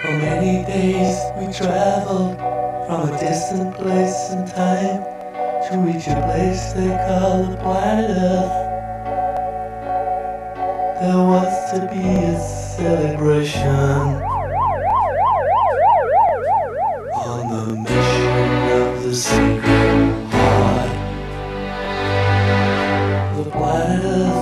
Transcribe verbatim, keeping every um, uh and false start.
For many days we traveled from a distant place and time to reach a place they call the planet Earth. There was to be a celebration on the mission of the Sacred Heart. The planet Earth